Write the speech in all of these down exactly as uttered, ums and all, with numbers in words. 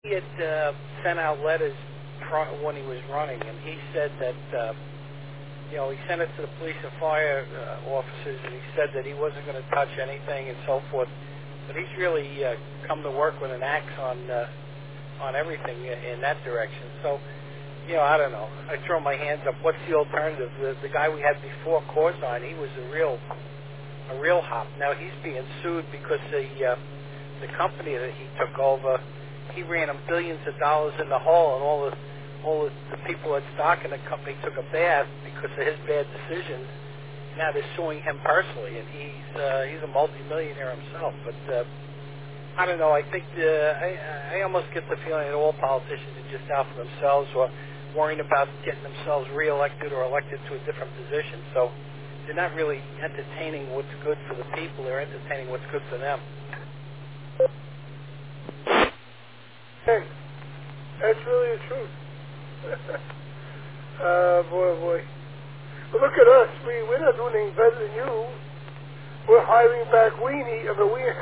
he had uh, sent out letters pro- when he was running, and he said that, uh, you know, he sent it to the police and fire uh, officers, and he said that he wasn't going to touch anything and so forth. But he's really uh, come to work with an axe on uh, on everything in that direction. So, you know, I don't know. I throw my hands up. What's the alternative? The, the guy we had before, Corzine, he was a real a real hop. Now he's being sued because the uh, the company that he took over, he ran him billions of dollars in the hole, and all the all the, the people at stock in the company took a bath because of his bad decisions. Now they're suing him personally, and he's uh, he's a multimillionaire himself. But uh, I don't know. I think uh, I, I almost get the feeling that all politicians are just out for themselves, or worrying about getting themselves reelected or elected to a different position. So they're not really entertaining what's good for the people. They're entertaining what's good for them. Hey, that's really the truth. uh, boy, oh boy. But look at us. We, we're not doing anything better than you. We're hiring back Weenie of a Wiener.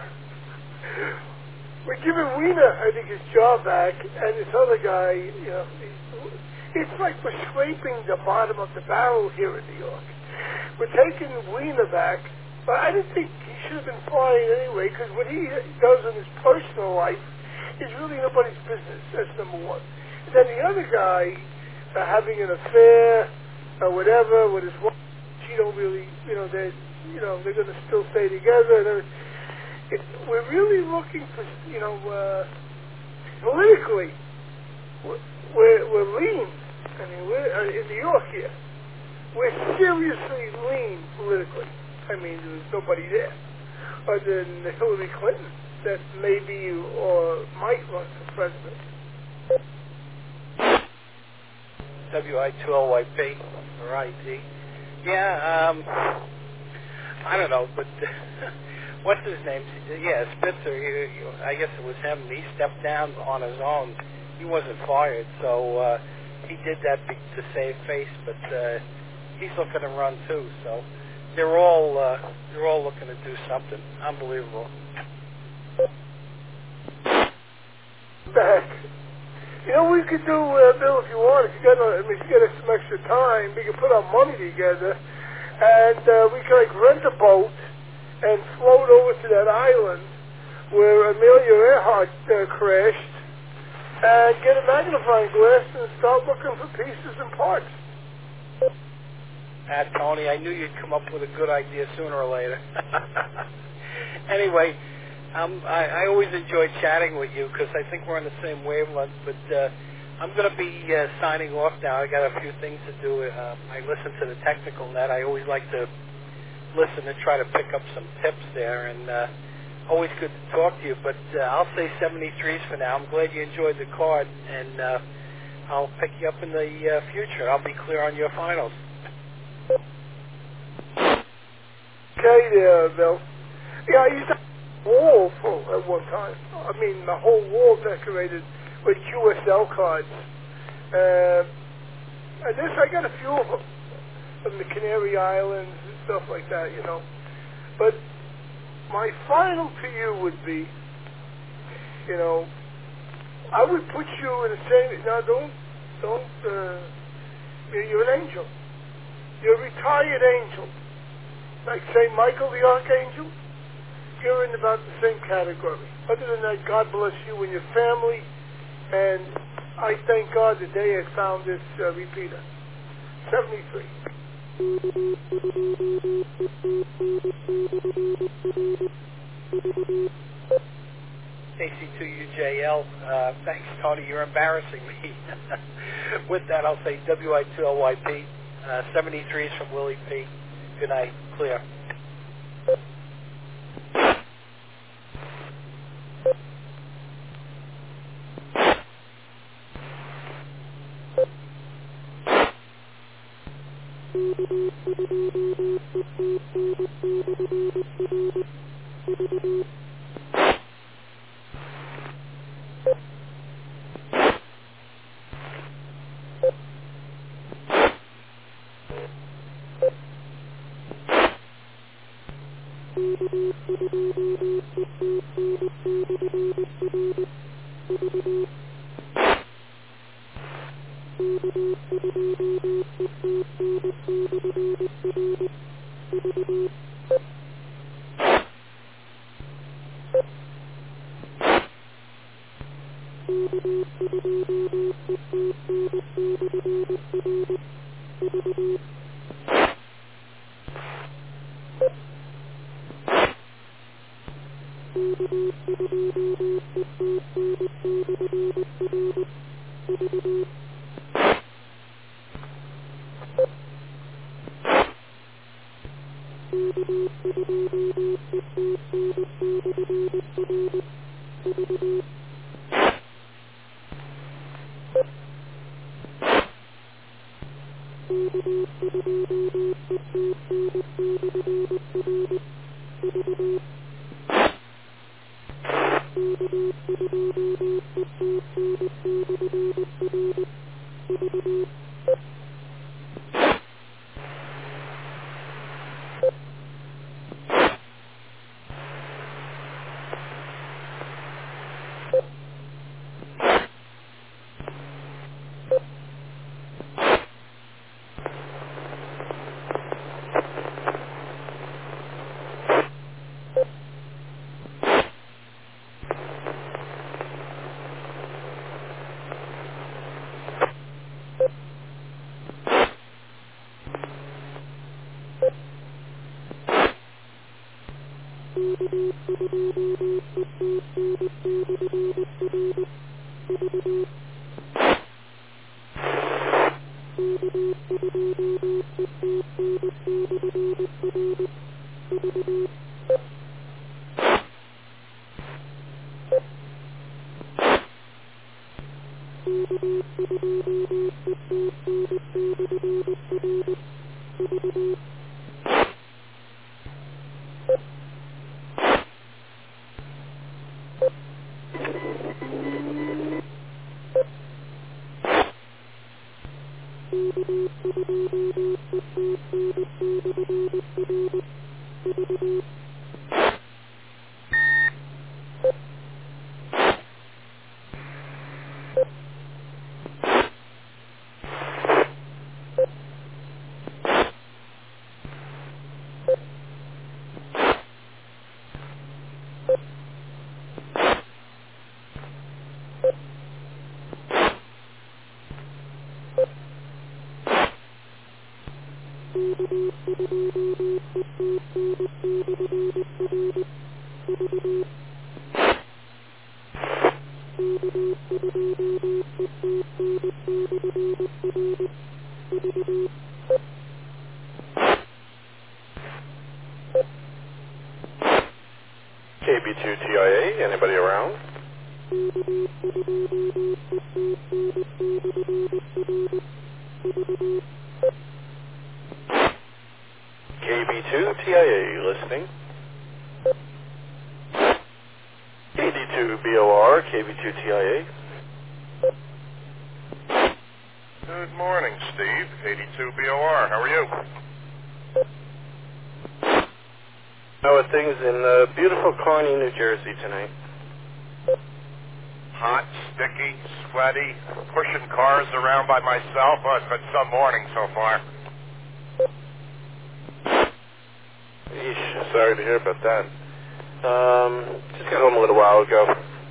We're giving Wiener, I think, his job back, and this other guy, you know, it's like we're scraping the bottom of the barrel here in New York. We're taking Wiener back, but I didn't think he should have been fired anyway, because what he does in his personal life is really nobody's business. That's number one. And then the other guy, uh, having an affair or whatever with his wife, she don't really, you know, they, you know, they're going to still stay together. And everything. It, we're really looking for, you know, uh, politically, we're, we're, we're lean. I mean, we're uh, in New York here. We're seriously lean politically. I mean, there's nobody there other than Hillary Clinton that maybe or might run for president. W I two L Y P or I T. Yeah, um, I don't know, but what's his name? Yeah, Spitzer. He, he, I guess it was him. He stepped down on his own. He wasn't fired, so uh, he did that be, to save face. But uh, he's looking to run too. So they're all uh, they're all looking to do something. Unbelievable. Back. You know, we could do, uh, Bill, if you want, if you got, I mean, if you got some extra time, we could put our money together, and uh, we could like rent a boat and float over to that island where Amelia Earhart uh, crashed, and get a magnifying glass and start looking for pieces and parts. Ah, Tony, I knew you'd come up with a good idea sooner or later. Anyway, um, I, I always enjoy chatting with you because I think we're on the same wavelength, but uh, I'm going to be uh, signing off now. I got a few things to do. Uh, I listen to the Technical Net. I always like to listen and try to pick up some tips there, and uh, always good to talk to you, but uh, I'll say seventy-threes for now. I'm glad you enjoyed the card, and uh, I'll pick you up in the uh, future. I'll be clear on your finals. Okay there, Bill. Yeah, I used to have a wall full at one time. I mean, the whole wall decorated with Q S L cards. Uh, and this, I got a few of them from the Canary Islands and stuff like that, you know. But my final to you would be, you know, I would put you in the same, now don't, don't, uh, you're, you're an angel. You're a retired angel. Like Saint Michael the Archangel, you're in about the same category. Other than that, God bless you and your family, and I thank God the day I found this uh, repeater. seventy-three. A C two U J L, uh, thanks, Tony. You're embarrassing me. With that, I'll say W I two L Y P, uh, seventy-threes from Willie P. Good night. Clear. K B two T I A, anybody around? K B two T I A, listening. eighty-two B O R, K B two T I A. Good morning, Steve. eighty-two B O R. How are you? How are things in uh, beautiful Kearney, New Jersey tonight? Hot, sticky, sweaty, pushing cars around by myself. Oh, it's been some morning so far. Eesh, sorry to hear about that. Um, just got home a little while ago.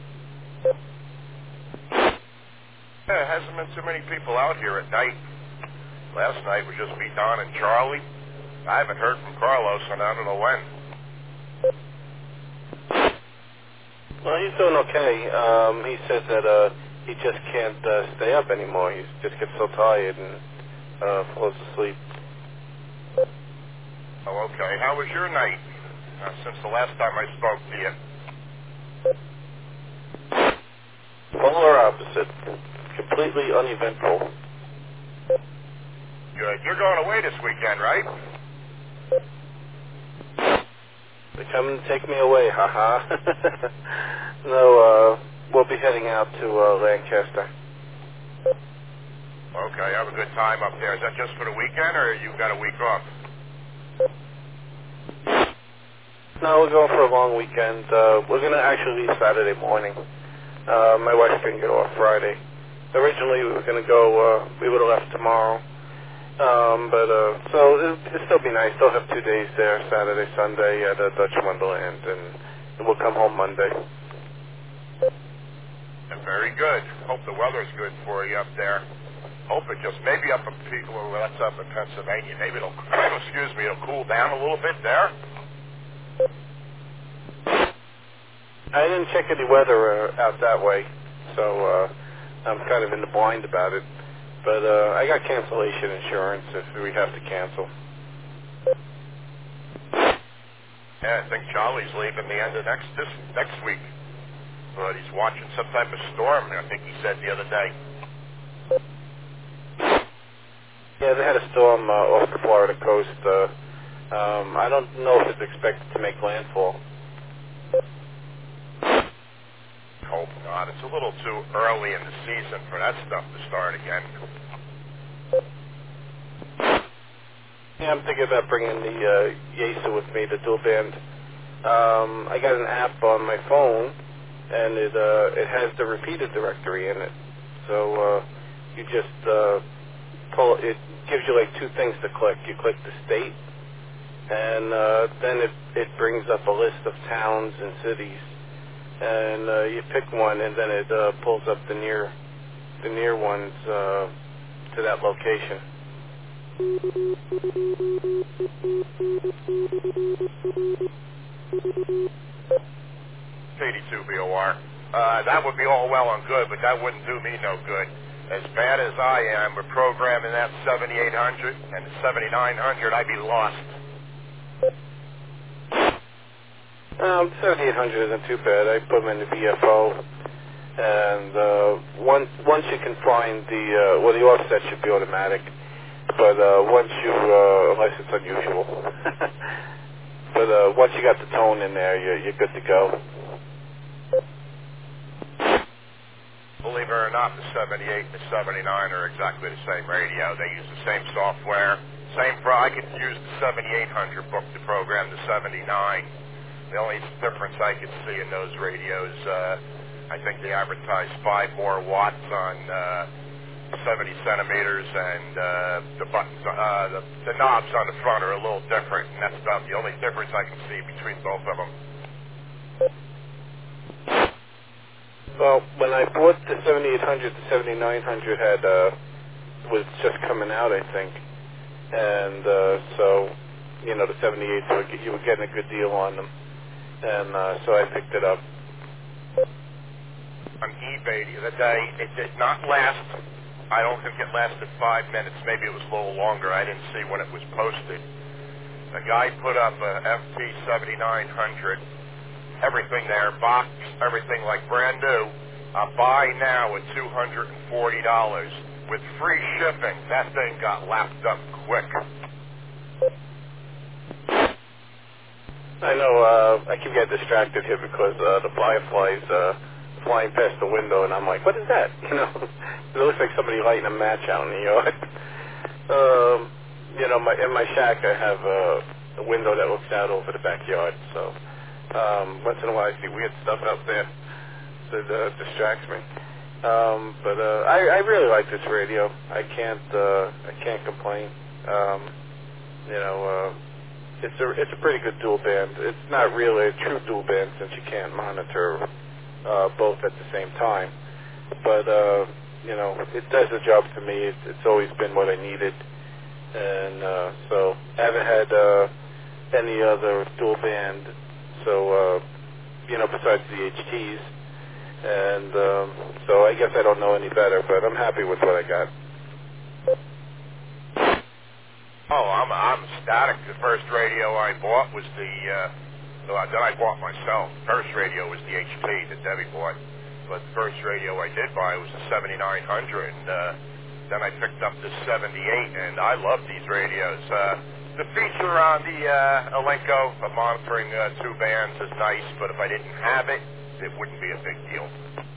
Yeah, there hasn't been too many people out here at night. Last night was just me, Don, and Charlie. I haven't heard from Carlos, and I don't know when. Well, he's doing okay. Um, he says that uh, he just can't uh, stay up anymore. He just gets so tired and uh, falls asleep. Oh, okay. How was your night uh, since the last time I spoke to you? Polar opposite. Completely uneventful. Good. You're going away this weekend, right? They're coming to take me away, haha. No, uh, we'll be heading out to uh, Lancaster. Okay, have a good time up there. Is that just for the weekend, or you got a week off? No, we're going for a long weekend. Uh, we're going to actually leave Saturday morning. Uh, my wife couldn't get off Friday. Originally, we were going to go, uh, we would have left tomorrow. Um, but, uh, so it'll, it'll still be nice. They'll have two days there, Saturday, Sunday at uh, Dutch Wonderland, and we'll come home Monday. Very good. Hope the weather's good for you up there. Hope it just, maybe up in people, well, that's up in Pennsylvania, maybe it'll, excuse me, it'll cool down a little bit there. I didn't check any weather uh, out that way, so uh, I'm kind of in the blind about it. But uh, I got cancellation insurance if we have to cancel. Yeah, I think Charlie's leaving the end of next this next week. But he's watching some type of storm, I think he said the other day. Yeah, they had a storm uh, off the Florida coast. Uh, um, I don't know if it's expected to make landfall. Hope not. It's a little too early in the season for that stuff to start again. Yeah, I'm thinking about bringing the uh, Yaesu with me, the dual band. Um, I got an app on my phone, and it uh, it has the repeated directory in it. So uh, you just uh, pull. It gives you like two things to click. You click the state, and uh, then it it brings up a list of towns and cities, and uh, you pick one, and then it uh, pulls up the near the near ones uh, to that location. eighty-two B O R. Uh, that would be all well and good, but that wouldn't do me no good. As bad as I am, we're programming that seventy-eight hundred and the seventy-nine hundred, I'd be lost. Um, seventy-eight hundred isn't too bad. I put them in the V F O, and uh, once once you can find the uh, well, the offset should be automatic, but uh, once you uh, unless it's unusual, but uh, once you got the tone in there, you're you're good to go. Believe it or not, the seventy-eight and the seventy-nine are exactly the same radio. They use the same software, same pro. I could use the seventy-eight hundred book to program the seventy-nine. The only difference I could see in those radios, uh, I think they advertise five more watts on uh, seventy centimeters, and uh, the buttons, uh, the, the knobs on the front are a little different, and that's about the only difference I can see between both of them. Well, when I bought the seventy-eight hundred, the seventy-nine hundred had uh, was just coming out, I think, and uh, so you know the seventy-eight, so you were getting a good deal on them, and uh, so I picked it up. On eBay the other day, it did not last. I don't think it lasted five minutes. Maybe it was a little longer. I didn't see when it was posted. A guy put up a F T seventy-nine hundred. Everything there, box, everything like brand new. Uh, buy now at two hundred forty dollars. With free shipping, that thing got lapped up quick. I know, uh, I keep getting distracted here because uh, the fireflies uh, flying past the window, and I'm like, what is that? You know, it looks like somebody lighting a match out in the yard. um, you know, my, in my shack I have uh, a window that looks out over the backyard, so Um, once in a while I see weird stuff out there that uh, distracts me. Um, but uh, I, I really like this radio. I can't uh, I can't complain. Um, you know, uh, it's a it's a pretty good dual band. It's not really a true dual band since you can't monitor uh, both at the same time. But uh, you know, it does the job for me. It's, it's always been what I needed, and uh, so I haven't had uh, any other dual band. So, uh, you know, besides the H Ts, and um, so I guess I don't know any better, but I'm happy with what I got. Oh, I'm I'm ecstatic. The first radio I bought was the, uh, well, that I bought myself. First radio was the H P that Debbie bought, but the first radio I did buy was the seventy-nine hundred, and uh, then I picked up the seventy-eight, and I love these radios. Uh, The feature on the uh, Elenco of monitoring uh, two bands is nice, but if I didn't have it, it wouldn't be a big deal.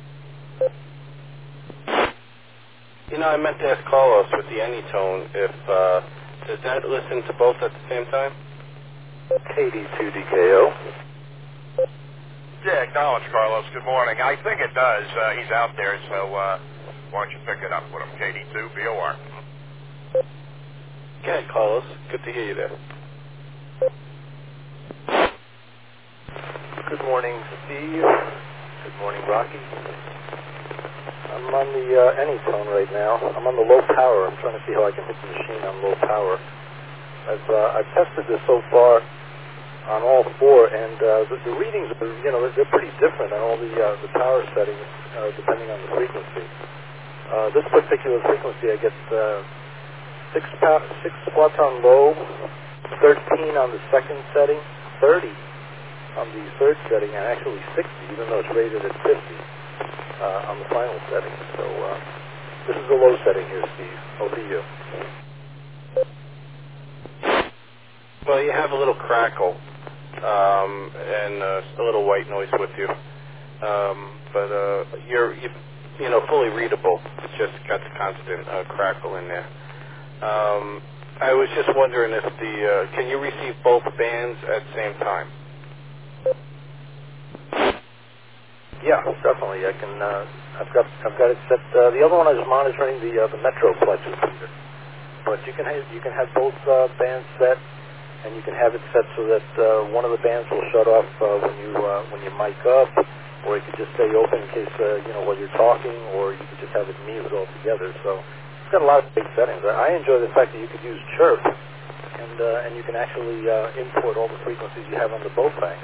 You know, I meant to ask Carlos with the Anytone if, uh, does that listen to both at the same time? eighty-two D K O. Yeah, acknowledge, Carlos. Good morning. I think it does. Uh, he's out there, so uh, why don't you pick it up with him? K D two B O R. Okay, Carlos. Good to hear you there. Good morning, Steve. Good morning, Rocky. I'm on the uh, Anytone right now. I'm on the low power. I'm trying to see how I can hit the machine on low power. I've uh, I've tested this so far on all four, and uh, the, the readings are, you know, they're pretty different on all the uh, the power settings, uh, depending on the frequency. Uh, this particular frequency, I get uh, six pa- six watts on low, thirteen on the second setting, thirty on the third setting, and actually sixty, even though it's rated at fifty uh, on the final setting. So uh, this is the low setting here, Steve. Over to you. Well, you have a little crackle um, and uh, a little white noise with you, um, but uh, you're you, you know fully readable. It's just got the constant uh, crackle in there. Um, I was just wondering if the uh, can you receive both bands at the same time? Yeah, definitely. I can. Uh, I've got. I've got it set. Uh, the other one I was monitoring the uh, the Metro Plexus reader, but you can have you can have both uh, bands set, and you can have it set so that uh, one of the bands will shut off uh, when you uh, when you mic up, or you could just stay open in case uh, you know while you're talking, or you could just have it muted altogether. So it's got a lot of big settings. I enjoy the fact that you could use chirp, and uh, and you can actually uh, import all the frequencies you have on the both bands.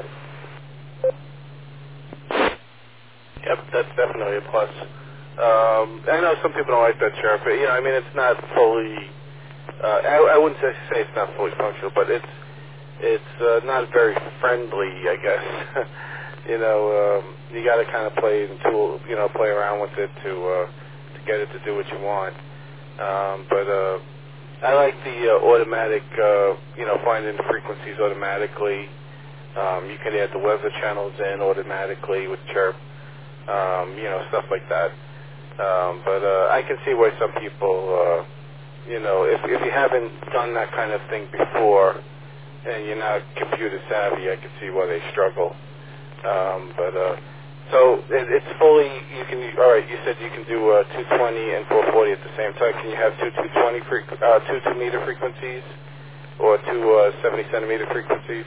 Yep, that's definitely a plus. Um, I know some people don't like that chirp, but, you know, I mean, it's not fully, uh, I, I wouldn't say, say it's not fully functional, but it's it's uh, not very friendly, I guess. you know, um, you got to kind of play and tool, you know, play around with it to uh, to get it to do what you want. Um, but uh, I like the uh, automatic, uh, you know, finding the frequencies automatically. Um, you can add the weather channels in automatically with chirp. Um, you know, stuff like that. Um, but uh, I can see why some people, uh, you know, if, if you haven't done that kind of thing before and you're not computer savvy, I can see why they struggle. Um, but uh, so it, it's fully, you can, all right, you said you can do uh, two twenty and four forty at the same time. Can you have two two twenty, fre- uh, two two meter frequencies or two uh, seventy centimeter frequencies?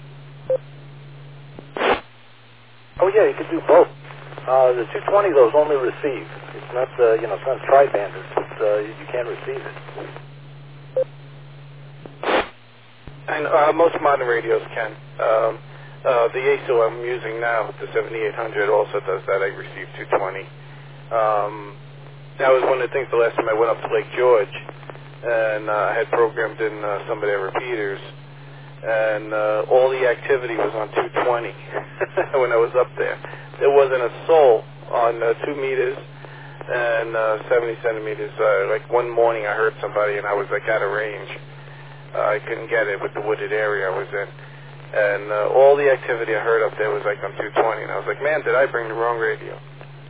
Oh yeah, you could do both. Uh, the two twenty though is only receive. It's not, uh, you know, it's not tri-band. It's, it's, uh, you can't receive it. And uh, most modern radios can. Um, uh, the A S O I'm using now, the seventy-eight hundred, also does that. I receive two twenty. Um, that was one of the things the last time I went up to Lake George, and uh, I had programmed in uh, some of their repeaters, and uh, all the activity was on two twenty when I was up there. There wasn't a soul on uh, two meters and uh, seventy centimeters. Uh, like one morning I heard somebody and I was like out of range. Uh, I couldn't get it with the wooded area I was in. And uh, all the activity I heard up there was like on two twenty. And I was like, man, did I bring the wrong radio?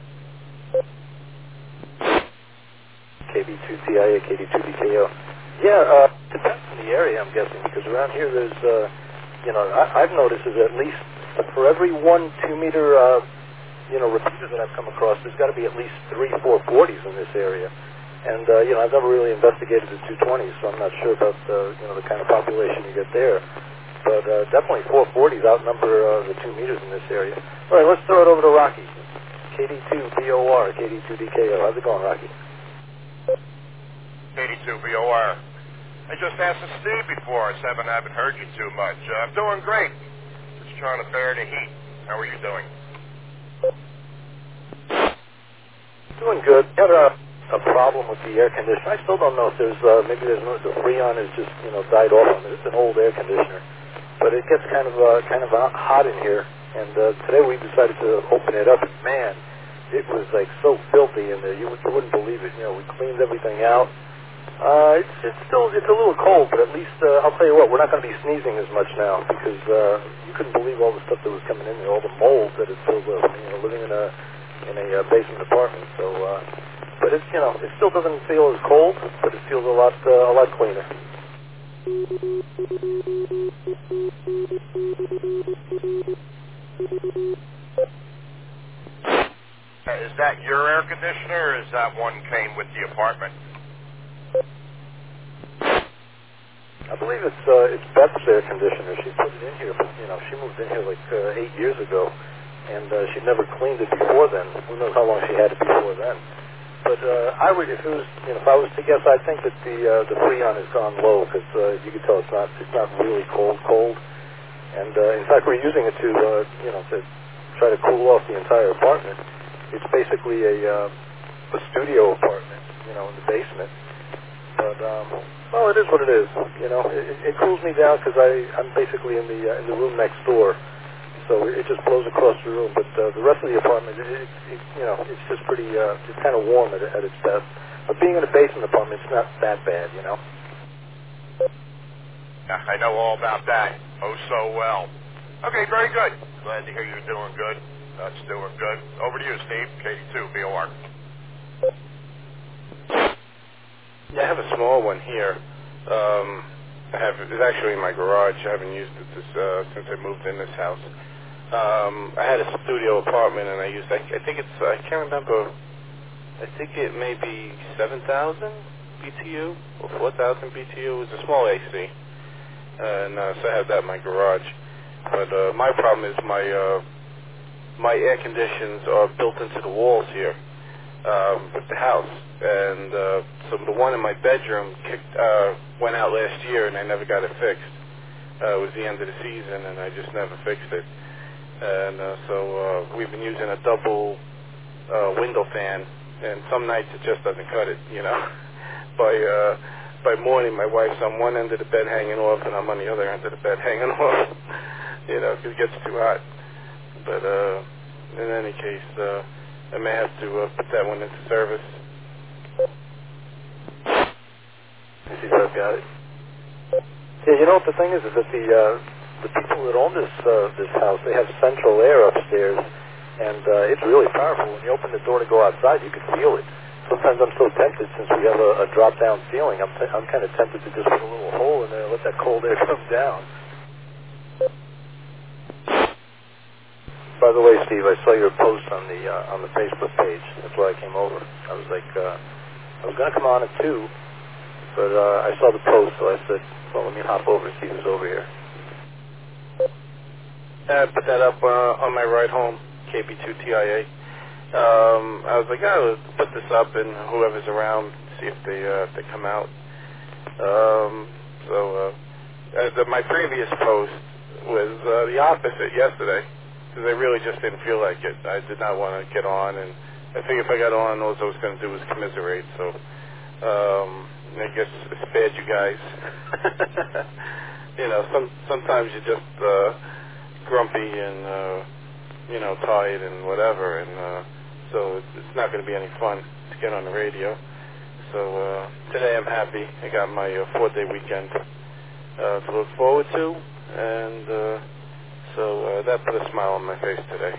K B two T I A, K B two D K O. Yeah, uh, depends on the area, I'm guessing, because around here there's, uh, you know, I, I've noticed is at least for every one two-meter, uh, you know, repeater that I've come across, there's got to be at least three four forties in this area. And, uh, you know, I've never really investigated the two twenties, so I'm not sure about, uh, you know, the kind of population you get there. But uh, definitely four forties outnumber uh, the two meters in this area. All right, let's throw it over to Rocky. K D two B O R, K D two D K O. How's it going, Rocky? K D two B O R. I just asked Steve before. I said I haven't heard you too much. Uh, I'm doing great. Just trying to bear the heat. How are you doing? Doing good. Had a, a problem with the air conditioner. I still don't know if there's, uh, maybe there's no, the Freon has just, you know, died off on it. It's an old air conditioner. But it gets kind of, uh, kind of hot in here. And uh, today we decided to open it up. And man, it was like so filthy in there. You, you wouldn't believe it. You know, we cleaned everything out. Uh, it's, it's still, it's a little cold, but at least, uh, I'll tell you what, we're not going to be sneezing as much now because, uh, you couldn't believe all the stuff that was coming in there, all the mold that it filled with, you know, living in a, in a uh, basement apartment. So, uh, but it's, you know, it still doesn't feel as cold, but it feels a lot, uh, a lot cleaner. Uh, Is that your air conditioner, or is that one came with the apartment? I believe it's uh, it's Beth's air conditioner. She put it in here, but you know, she moved in here like uh, eight years ago, and uh, she'd never cleaned it before then. Who knows how long she had it before then? But uh, I would, if it was, you know, if I was to guess, I think that the uh, the Freon has gone low because uh, you can tell it's not it's not really cold cold, and uh, in fact we're using it to uh, you know to try to cool off the entire apartment. It's basically a uh, a studio apartment, you know, in the basement. But um, well, it is what it is. You know, it, it cools me down because I I'm basically in the uh, in the room next door, so it, it just blows across the room. But uh, the rest of the apartment, it, it, it you know, it's just pretty uh, it's kind of warm at, at its best. But being in a basement apartment, it's not that bad, you know. Yeah, I know all about that. Oh, so well. Okay, very good. Glad to hear you're doing good. That's doing good. Over to you, Steve. K D two B O R. Yeah, I have a small one here. Um, I have it's actually in my garage. I haven't used it this, uh, since I moved in this house. Um, I had a studio apartment, and I used. I, I think it's. I can't remember. I think it may be seven thousand B T U or four thousand B T U. It was a small A C, and uh, so I have that in my garage. But uh, my problem is my uh, my air conditions are built into the walls here um, with the house. And uh, so the one in my bedroom kicked, uh, went out last year, and I never got it fixed. Uh, it was the end of the season, and I just never fixed it. And uh, so uh, we've been using a double uh, window fan, and some nights it just doesn't cut it, you know. by uh, by morning, my wife's on one end of the bed hanging off, and I'm on the other end of the bed hanging off, you know, because it gets too hot. But uh, in any case, uh, I may have to uh, put that one into service. You see if I've got it. Yeah, you know what the thing is, is that the uh, the people that own this uh, this house, they have central air upstairs, and uh, it's really powerful. When you open the door to go outside, you can feel it. Sometimes I'm so tempted, since we have a, a drop-down ceiling, I'm, t- I'm kind of tempted to just put a little hole in there and let that cold air come down. By the way, Steve, I saw your post on the uh, on the Facebook page. That's why I came over. I was like, uh, I was going to come on at two. But uh, I saw the post, so I said, well, let me hop over and see who's over here. I put that up uh, on my ride home, K B two T I A. Um, I was like, oh, let's put this up, and whoever's around, see if they uh, if they come out. Um, so uh, uh, the, my previous post was uh, the opposite yesterday, because I really just didn't feel like it. I did not want to get on, and I figured if I got on, all I was going to do was commiserate. So. Um, I guess I spared you guys. You know, some sometimes you're just uh, grumpy and uh, you know tired and whatever, and uh, so it's, it's not going to be any fun to get on the radio. So uh, today I'm happy. I got my uh, four-day weekend uh, to look forward to, and uh, so uh, that put a smile on my face today.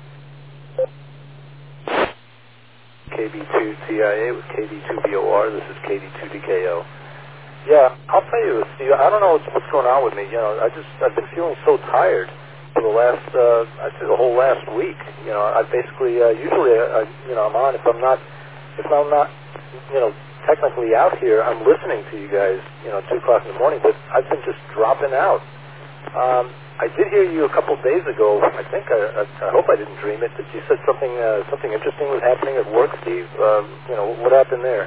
K B two T I A with K D two B O R. This is K D two D K O. Yeah, I'll tell you, Steve, I don't know what's, what's going on with me. You know, I just, I've been feeling so tired for the last, uh, I'd say the whole last week. You know, I basically, uh, usually, I, you know, I'm on, if I'm not, if I'm not, you know, technically out here, I'm listening to you guys, you know, two o'clock in the morning, but I've been just dropping out. Um, I did hear you a couple days ago. I think I, I, I hope I didn't dream it. That you said something uh, something interesting was happening at work, Steve. Um, you know, what happened there?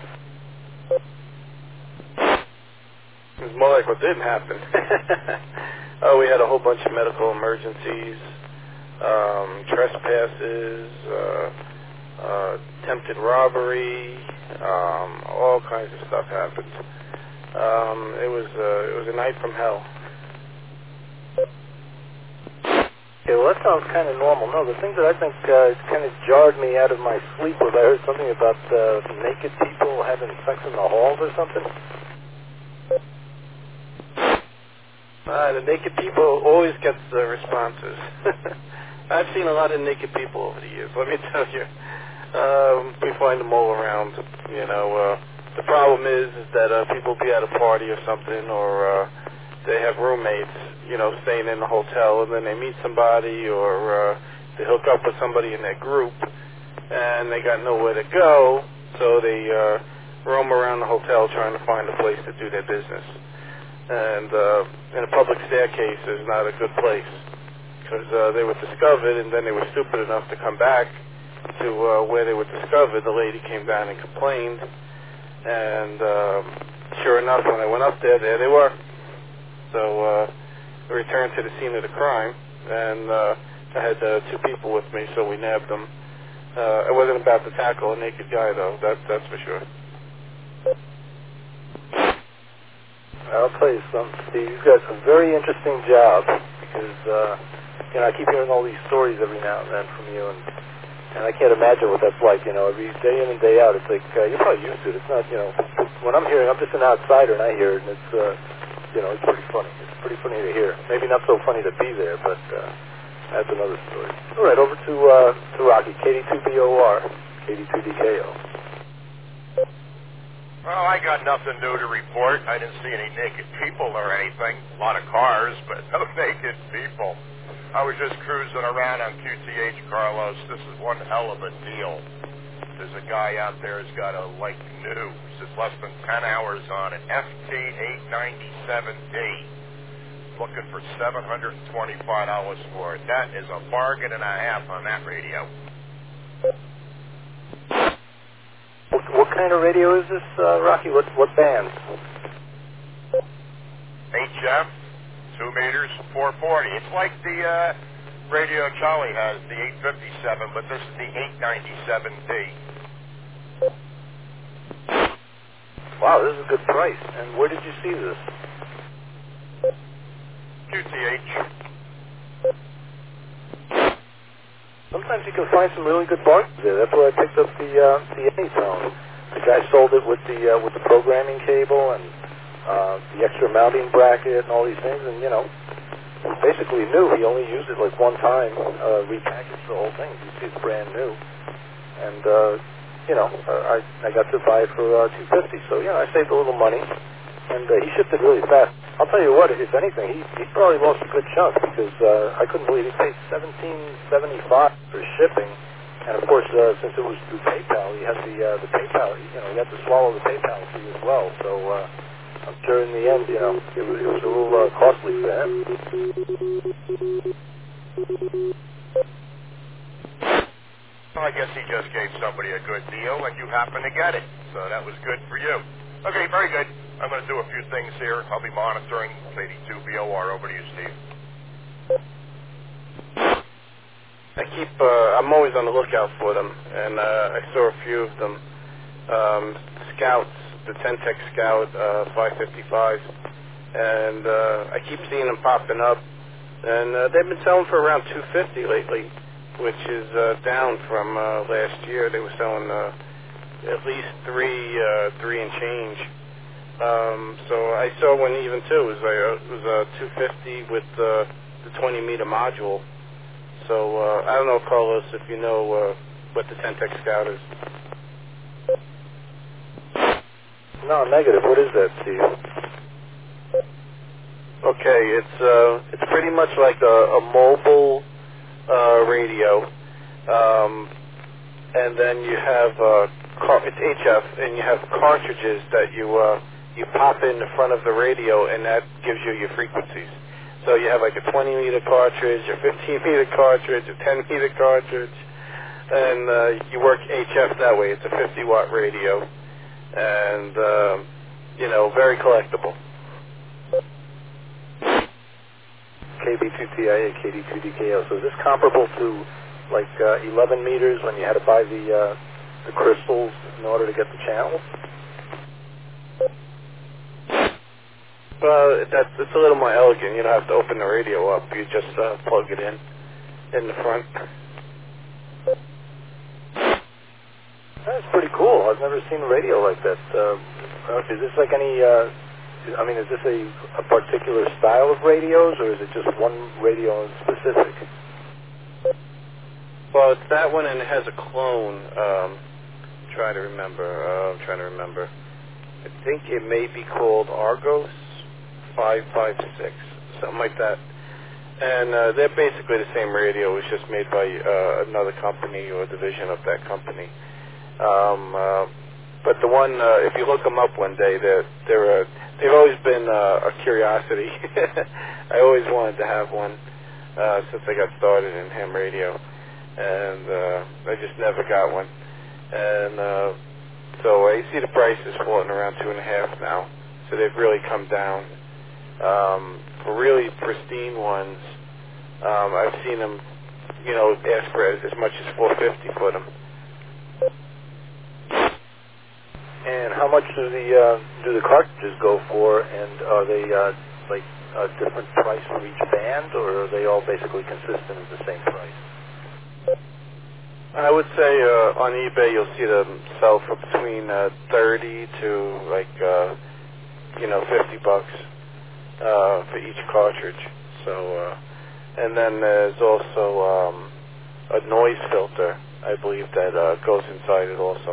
It was more like what didn't happen. Oh, we had a whole bunch of medical emergencies, um, trespases, uh, uh, attempted robbery, um, all kinds of stuff happened. Um, it was uh, it was a night from hell. Okay, well, that sounds kind of normal. No, the thing that I think uh, kind of jarred me out of my sleep was I heard something about uh, naked people having sex in the halls or something. Uh, the naked people always gets the responses. I've seen a lot of naked people over the years, let me tell you. Um, we find them all around. You know, uh, the problem is, is that uh, people be at a party or something, or uh, they have roommates, you know, staying in the hotel, and then they meet somebody, or uh, They hook up with somebody in their group, and they got nowhere to go, so they uh, roam around the hotel trying to find a place to do their business. And uh, in a public staircase is not a good place, because uh, they were discovered, and then they were stupid enough to come back to uh, where they were discovered. The lady came down and complained, and um, sure enough, when I went up there, there they were. So uh, I returned to the scene of the crime, and uh, I had uh, two people with me, so we nabbed them. Uh, I wasn't about to tackle a naked guy, though, that, that's for sure. I'll tell you something, Steve. You've got a very interesting job, because, uh, you know, I keep hearing all these stories every now and then from you, and, and I can't imagine what that's like, you know, every day in and day out. It's like, uh, you're probably used to it. It's not, you know, when I'm hearing, I'm just an outsider, and I hear it, and it's, uh, you know, it's pretty funny. It's pretty funny to hear. Maybe not so funny to be there, but uh, that's another story. All right, over to uh, to Rocky, K D two B O R, K D two D K O. Well, I got nothing new to report. I didn't see any naked people or anything. A lot of cars, but no naked people. I was just cruising around on Q T H, Carlos. This is one hell of a deal. There's a guy out there who's got a, like, new, it's less than ten hours on it, F T eight ninety-seven D. Looking for seven hundred twenty-five dollars for it. That is a bargain and a half on that radio. What, what kind of radio is this, uh, Rocky? What, what band? H F, two meters, four forty. It's like the uh, radio Charlie has, the eight fifty-seven, but this is the eight ninety-seven D. Wow, this is a good price. And where did you see this? Q T H. Sometimes you can find some really good bargains there. That's where I picked up the uh, the Anytone. The guy sold it with the uh, with the programming cable and uh, the extra mounting bracket and all these things. And you know, basically new. He only used it like one time. Uh, repackaged the whole thing. You see, it's brand new. And uh, you know, I I got to buy it for uh, two fifty. So you know, I saved a little money. And uh, he shipped it really fast. I'll tell you what, if anything, he, he probably lost a good chunk because uh, I couldn't believe he paid seventeen seventy-five for shipping. And of course, uh, since it was through PayPal, he had the uh, the PayPal. You know, he had to swallow the PayPal fee as well. So uh, I'm sure in the end, you know, it was, it was a little uh, costly for him. Well, I guess he just gave somebody a good deal, and you happened to get it. So that was good for you. Okay, very good. I'm going to do a few things here. I'll be monitoring K D two B O R. Over to you, Steve. I keep, uh, I'm always on the lookout for them, and uh, I saw a few of them. Um, Scouts, the Ten-Tech Scout uh, five fifty-five, and uh, I keep seeing them popping up, and uh, they've been selling for around two fifty lately, which is uh, down from uh, last year. They were selling uh, at least three, uh, three and change. Um, so I saw one even too. It was, uh, it was uh, two fifty with uh, the twenty meter module. So uh, I don't know, Carlos, if you know uh, what the Ten-Tech Scout is. No, negative. What is that, Steve? Okay, it's uh, it's pretty much like a, a mobile uh, radio, um, and then you have uh, car- it's H F, and you have cartridges that you. Uh, You pop in the front of the radio, and that gives you your frequencies. So you have like a twenty meter cartridge, a fifteen meter cartridge, a ten meter cartridge, and uh, you work H F that way. It's a fifty watt radio, and uh, you know, very collectible. K B two T I A, K D two D K O. So is this comparable to like uh, eleven meters when you had to buy the uh, the crystals in order to get the channels? Well, that's it's a little more elegant. You don't have to open the radio up. You just uh, plug it in in the front. That's pretty cool. I've never seen a radio like that. Uh, is this like any? Uh, I mean, is this a, a particular style of radios, or is it just one radio in specific? Well, it's that one, and it has a clone. Um, try to remember. Uh, I'm trying to remember. I think it may be called Argos five five six, something like that. and uh, they're basically the same radio. It was just made by uh, another company or division of that company. Um, uh, but the one, uh, if you look them up one day, they're, they're, uh, they've always been uh, a curiosity. I always wanted to have one uh, since I got started in ham radio, and uh, I just never got one. And uh, so I see the prices floating around two and a half now, so they've really come down. Um, for really pristine ones, um, I've seen them, you know, ask for as much as four fifty for them. And how much do the uh, do the cartridges go for? And are they uh, like a different price for each band, or are they all basically consistent at the same price? I would say uh, on eBay you'll see them sell for between uh, thirty to like uh, you know fifty bucks. Uh, for each cartridge. So, uh, and then there's also um, a noise filter, I believe, that uh, goes inside it also.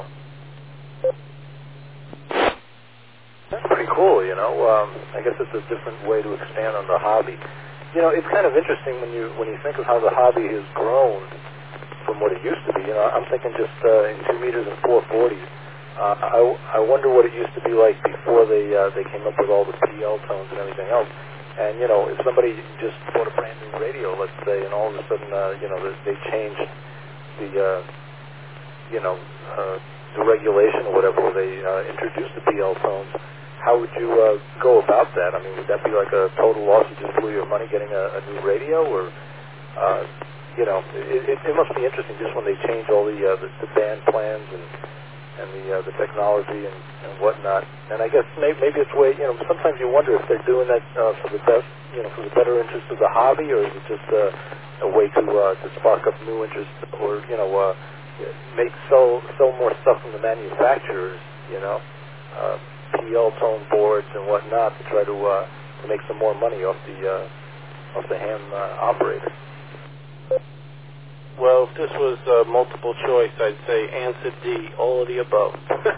That's pretty cool, you know. Um, I guess it's a different way to expand on the hobby. You know, it's kind of interesting when you when you think of how the hobby has grown from what it used to be. You know, I'm thinking just uh, in two meters and four forties. Uh, I, I wonder what it used to be like before they uh, they came up with all the P L tones and everything else. And, you know, if somebody just bought a brand new radio, let's say, and all of a sudden, uh, you know, they changed the, uh, you know, uh, the regulation or whatever, where they uh, introduced the P L tones, how would you uh, go about that? I mean, would that be like a total loss? You just blew your money getting a, a new radio? Or, uh, you know, it, it, it must be interesting just when they change all the, uh, the, the band plans and and the uh, the technology and, and whatnot. And I guess maybe, maybe it's way, you know, sometimes you wonder if they're doing that uh, for the best, you know, for the better interest of the hobby, or is it just uh, a way to uh, to spark up new interest, or, you know, uh, make sell sell more stuff from the manufacturers, you know, uh, P L tone boards and whatnot, to try to uh, to make some more money off the uh, off the ham uh, operator. Well, if this was uh, multiple choice, I'd say answer D, all of the above.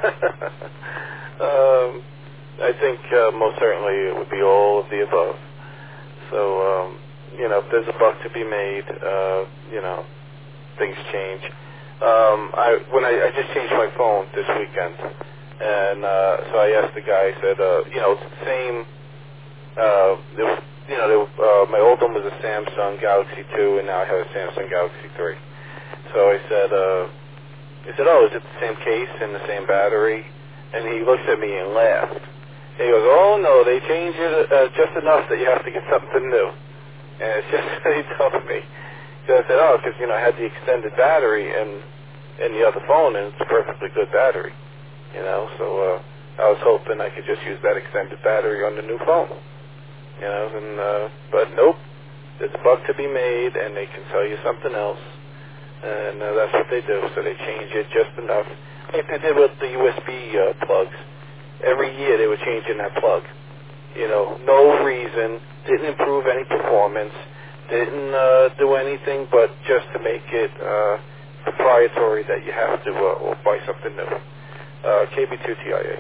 um, I think uh, most certainly it would be all of the above. So, um, you know, if there's a buck to be made, uh, you know, things change. Um, I when I, I just changed my phone this weekend, and uh, so I asked the guy, I said, uh, you know, it's the same, uh, it was, you know, they, uh, my old one was a Samsung Galaxy two, and now I have a Samsung Galaxy three. So I said, uh, he said, oh, is it the same case and the same battery? And he looks at me and laughed. And he goes, oh, no, they changed it uh, just enough that you have to get something new. And it's just what he told me. So I said, oh, because, you know, I had the extended battery and, and the other phone, and it's a perfectly good battery, you know. So uh, I was hoping I could just use that extended battery on the new phone. You know, and uh, but nope, there's a buck to be made, and they can sell you something else, and uh, that's what they do. So they change it just enough, like they did with the U S B uh, plugs. Every year they were changing that plug. You know, no reason, didn't improve any performance, didn't uh, do anything, but just to make it uh, proprietary that you have to uh, or buy something new. Uh, K B two T I A.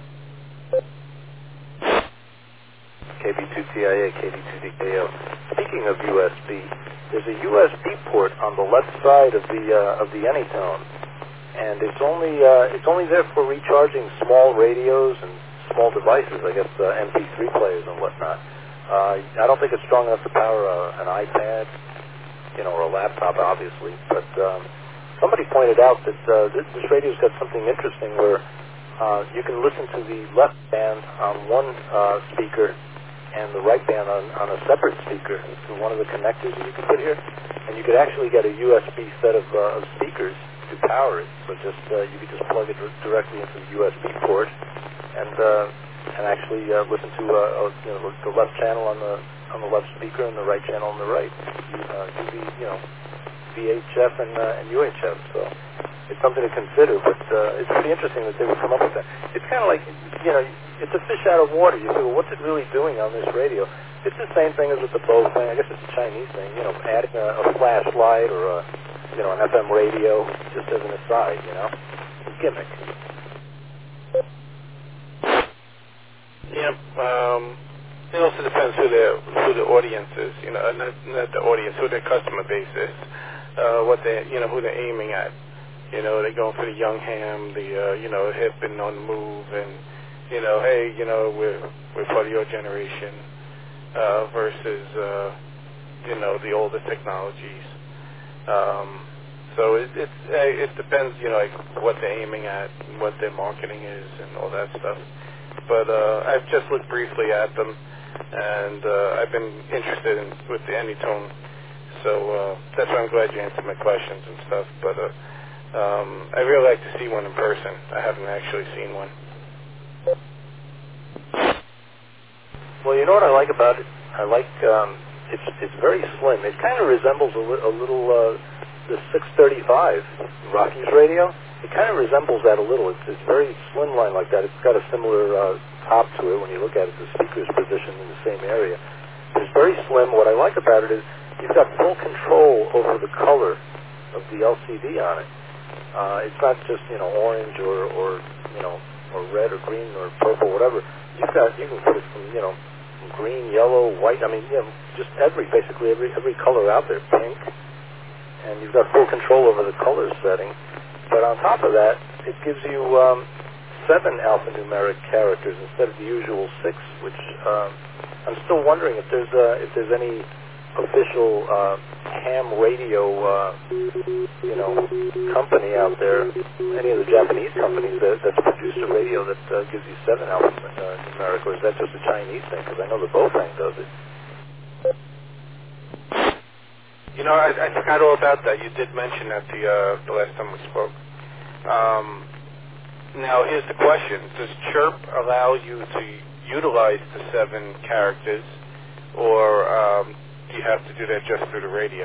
K B two T I A, K B two D K O. Speaking of U S B, there's a U S B port on the left side of the uh, of the Anytone, and it's only uh, it's only there for recharging small radios and small devices, I guess uh, M P three players and whatnot. Uh, I don't think it's strong enough to power uh, an iPad, you know, or a laptop, obviously. But um, somebody pointed out that uh, this, this radio's got something interesting where uh, you can listen to the left band on one uh, speaker and the right band on, on a separate speaker through one of the connectors that you can put here, and you could actually get a U S B set of, uh, of speakers to power it. So just uh, you could just plug it directly into the U S B port and uh, and actually uh, listen to uh, you know, the left channel on the on the left speaker and the right channel on the right. Uh, U V, you know, V H F and uh, and U H F. So it's something to consider, but uh, it's pretty interesting that they would come up with that. It's kind of like, you know, it's a fish out of water. You say, well, what's it really doing on this radio? It's the same thing as with the Bose thing. I guess it's a Chinese thing, you know, adding a, a flashlight or a, you know, an F M radio just as an aside, you know, a gimmick. Yep. Um, it also depends who their who the audience is. You know, not, not the audience, who their customer base is. Uh, what they, you know, who they're aiming at. You know, they're going for the young ham, the uh, you know, hip and on the move, and you know, hey, you know, we're we're part of your generation uh, versus uh, you know, the older technologies. Um, so it it's, it depends, you know, like what they're aiming at, and what their marketing is, and all that stuff. But uh, I've just looked briefly at them, and uh, I've been interested in with the Anytone. So uh, that's why I'm glad you answered my questions and stuff. But uh, um, I really like to see one in person. I haven't actually seen one. Well, you know what I like about it? I like um, it's it's very slim. It kind of resembles a, li- a little uh, the six thirty-five Rockies radio. It kind of resembles that a little. It's, it's very slimline like that. It's got a similar uh, top to it when you look at it. The speaker's positioned in the same area. It's very slim. What I like about it is you've got full control over the color of the L C D on it. Uh, it's not just, you know, orange or, or, you know, or red or green or purple, whatever. You've got, you can put it from, you know, from green, yellow, white. I mean, you know, just every, basically every, every color out there, pink. And you've got full control over the color setting. But on top of that, it gives you um, seven alphanumeric characters instead of the usual six, which um, I'm still wondering if there's uh, if there's any official uh, ham radio, uh, you know, company out there, any of the Japanese companies that, that's produced a radio that uh, gives you seven alphanumeric, or is that just a Chinese thing? Because I know the Bofang does it. You know, I, I forgot all about that. You did mention that the uh, the last time we spoke. Um, now, here's the question: does Chirp allow you to utilize the seven characters, or um, do you have to do that just through the radio?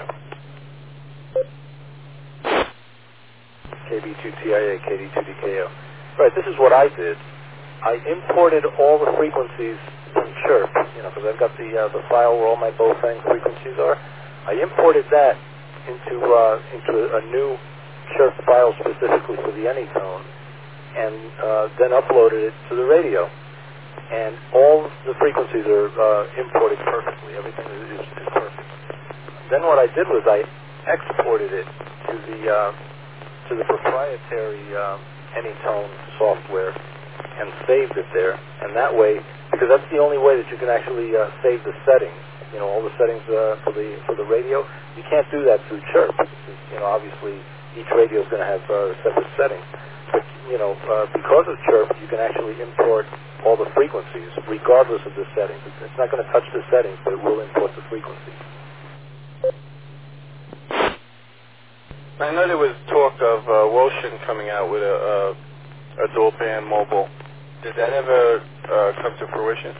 K B two T I A, K D two D K O. Right, this is what I did. I imported all the frequencies from Chirp, you know, because I've got the uh, the file where all my Bofang frequencies are. I imported that into uh, into a new Chirp file specifically for the Anytone, and uh, then uploaded it to the radio. And all the frequencies are uh, imported perfectly. Everything is, is, is perfect. Then what I did was I exported it to the uh, to the proprietary uh, Anytone software and saved it there. And that way, because that's the only way that you can actually uh, save the settings. You know, all the settings uh, for the for the radio. You can't do that through Chirp. You know, obviously each radio is going to have uh, separate settings. But you know, uh, because of Chirp, you can actually import all the frequencies, regardless of the settings. It's not going to touch the settings, but it will import the frequencies. I know there was talk of uh, Woshin coming out with a, a, a dual band mobile. Did that ever uh, come to fruition?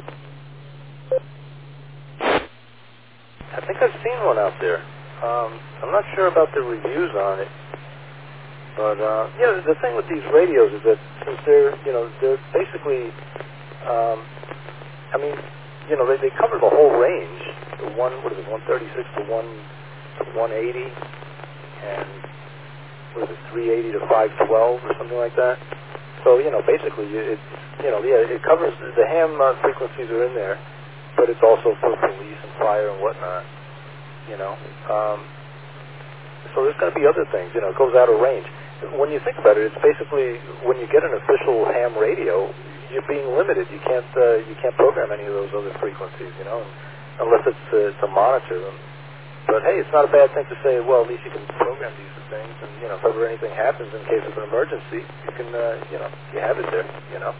I think I've seen one out there. Um, I'm not sure about the reviews on it. But, uh, yeah, the thing with these radios is that since they're, you know, they're basically, um, I mean, you know, they, they cover the whole range. The one, what is it, one thirty-six to one, to one eighty, and what is it, three eighty to five twelve or something like that. So, you know, basically, it's, you know, yeah, it covers, the ham uh, frequencies are in there, but it's also for police and fire and whatnot, you know. Um, so there's going to be other things, you know, it goes out of range. When you think about it, it's basically when you get an official ham radio, you're being limited. You can't uh, you can't program any of those other frequencies, you know, unless it's uh, to monitor them. But hey, it's not a bad thing to say. Well, at least you can program these things, and you know, if ever anything happens in case of an emergency, you can uh, you know you have it there, you know.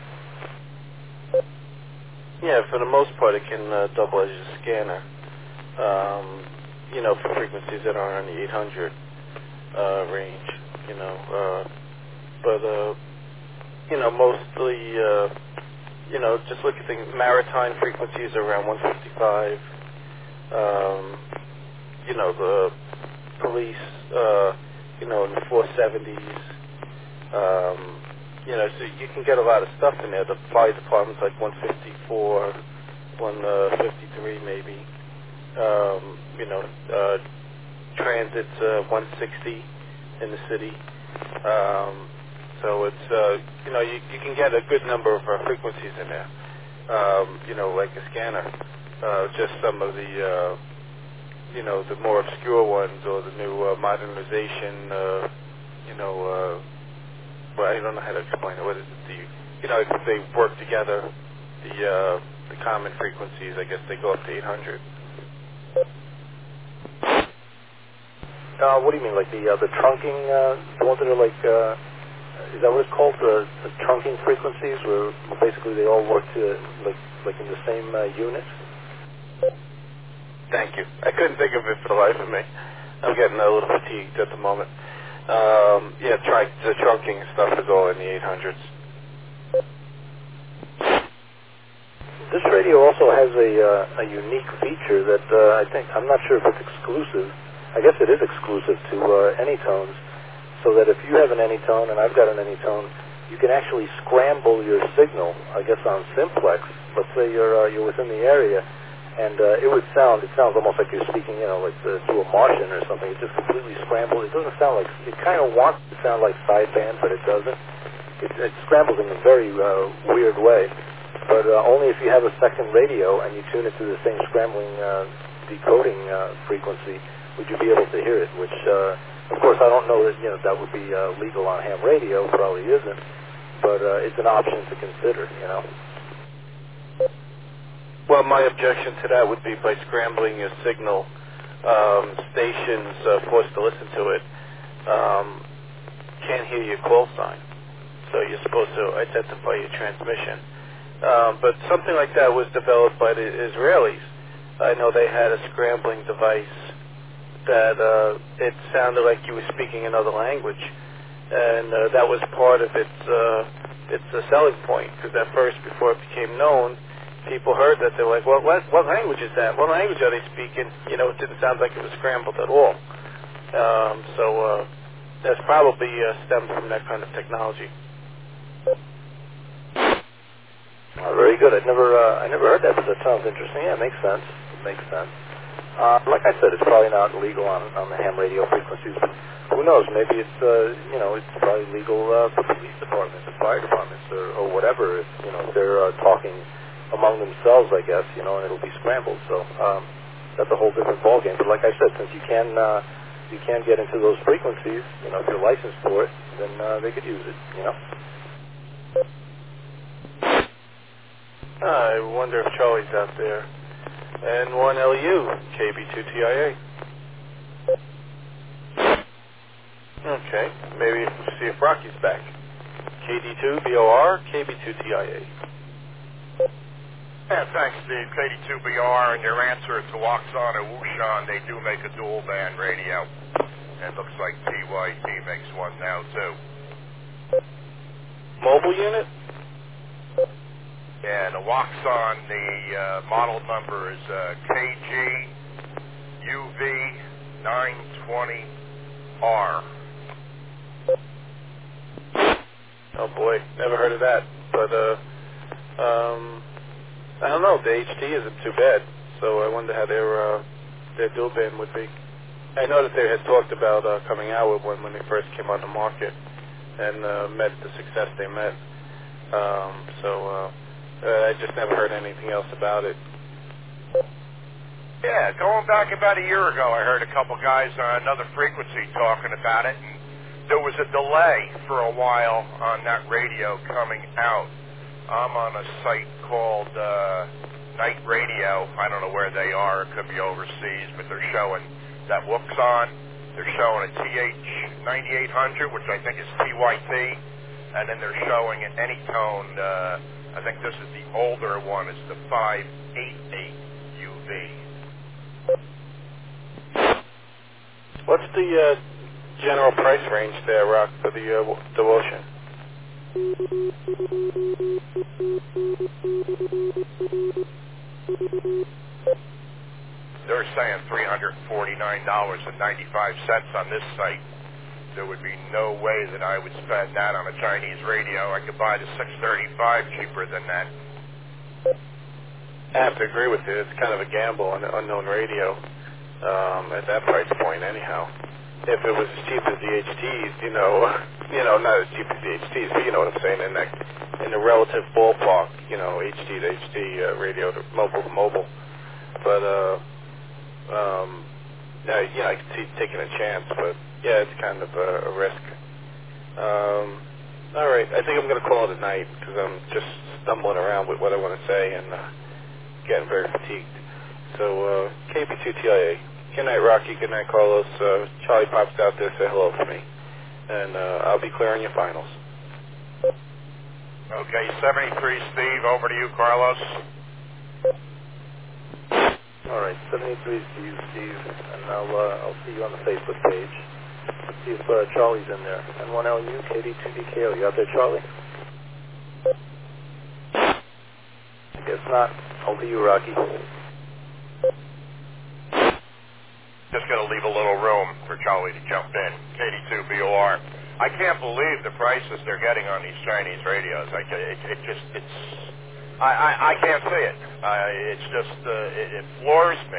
Yeah, for the most part, it can uh, double as a scanner. Um, you know, for frequencies that are in the eight hundred uh, range. You know, uh, but, uh, you know, mostly, uh, you know, just look at things, maritime frequencies are around one fifty-five, um, you know, the police, uh, you know, in the four seventies, um, you know, so you can get a lot of stuff in there. The fire department's like one fifty-four, one fifty-three maybe, um, you know, uh, transit's uh, one sixty. In the city, um, so it's uh, you know you, you can get a good number of uh, frequencies in there. um, you know, like a scanner. Uh, just some of the, uh, you know, the more obscure ones or the new uh, modernization, uh, you know, uh, well, I don't know how to explain it. What is it? The, you know, if they work together, the uh, the common frequencies, I guess they go up to eight hundred. Uh, what do you mean, like the uh, the trunking, uh, the ones that are like, uh, is that what it's called, the, the trunking frequencies, where basically they all work to, like, like in the same uh, unit? Thank you. I couldn't think of it for the life of me. I'm getting a little fatigued at the moment. Um, yeah, try, the trunking stuff is all in the eight hundreds. This radio also has a uh, a unique feature that uh, I think, I'm not sure if it's exclusive. I guess it is exclusive to uh, Anytones, so that if you have an Anytone and I've got an Anytone, you can actually scramble your signal, I guess on simplex. Let's say you're uh, you're within the area, and uh, it would sound, it sounds almost like you're speaking, you know, like the, to a Martian or something. It just completely scrambles. It doesn't sound like, it kind of wants to sound like sideband, but it doesn't. It, it scrambles in a very uh, weird way, but uh, only if you have a second radio and you tune it to the same scrambling uh, decoding uh, frequency would you be able to hear it, which, uh, of course, I don't know that, you know, that would be uh, legal on ham radio, probably isn't, but uh, it's an option to consider, you know. Well, my objection to that would be by scrambling your signal, um, stations uh, forced to listen to it um, can't hear your call sign, so you're supposed to identify your transmission. Um, but something like that was developed by the Israelis. I know they had a scrambling device that uh, it sounded like you were speaking another language, and uh, that was part of its uh, its uh, selling point. Because at first, before it became known, people heard that, they're like, "Well, what what language is that? What language are they speaking?" You know, it didn't sound like it was scrambled at all. Um, so uh, that's probably uh, stemmed from that kind of technology. Oh, very good. I'd never uh, I never heard that, but that sounds interesting. Yeah, it makes sense. It makes sense. Uh, like I said, it's probably not legal on, on the ham radio frequencies, but who knows? Maybe it's, uh, you know, it's probably legal uh, for police departments and fire departments or, or whatever. If, you know, if they're uh, talking among themselves, I guess, you know, and it'll be scrambled. So um, that's a whole different ballgame. But like I said, since you can uh, you can get into those frequencies, you know, if you're licensed for it, then uh, they could use it, you know. I wonder if Charlie's out there. N one L U, K B two T I A. Okay, maybe we'll see if Rocky's back. K D two B O R, K B two T I A. Yeah, thanks, Steve. K D two B R, and your answer to Waxon and Wushan, they do make a dual band radio. And it looks like T Y T makes one now, too. Mobile unit? Yeah, the Waxon, the uh, model number is uh, K G U V nine twenty R. Oh boy, never heard of that. But, uh, um, I don't know, the H T isn't too bad, so I wonder how their, uh, their dual band would be. I know that they had talked about uh, coming out with one when they first came on the market and uh, met the success they met. Um, so, uh, Uh, I just never heard anything else about it. Yeah, going back about a year ago, I heard a couple guys on another frequency talking about it, and there was a delay for a while on that radio coming out. I'm on a site called uh, Night Radio. I don't know where they are. It could be overseas, but they're showing that Wuxon. They're showing a T H ninety-eight hundred, which I think is T Y T, and then they're showing an Anytone. Uh, I think this is the older one. It's the five eighty-eight U V. What's the uh, general price range there, Rock, for the uh, Devotion? They're saying three hundred forty-nine dollars and ninety-five cents on this site. There would be no way that I would spend that on a Chinese radio. I could buy the six thirty-five cheaper than that. I have to agree with you. It's kind of a gamble on an unknown radio um, at that price point anyhow. if it was as cheap as the H Ts, you know, you know, not as cheap as the H Ts, but you know what I'm saying, in that, in the relative ballpark, you know, H D to H D, uh, radio to mobile to mobile. But, uh, um, yeah, you know, I could see taking a chance, but yeah, it's kind of a, a risk. Um, all right, I think I'm going to call it a night because I'm just stumbling around with what I want to say and uh, getting very fatigued. So, uh, K B two T I A. Good night, Rocky. Good night, Carlos. Uh, Charlie pops out there, say hello for me. And uh, I'll be clearing your finals. Okay, seventy-three, Steve. Over to you, Carlos. All right, seventy-three, Steve, Steve. And I'll, uh, I'll see you on the Facebook page. Let's see if uh, Charlie's in there. N one L U, K D two D K O. You out there, Charlie? I guess not. Over to you, Rocky. Just going to leave a little room for Charlie to jump in. K D two B O R. I can't believe the prices they're getting on these Chinese radios. I, it, it just, it's, I, I, I can't say it. I, it's just, uh, it, it floors me.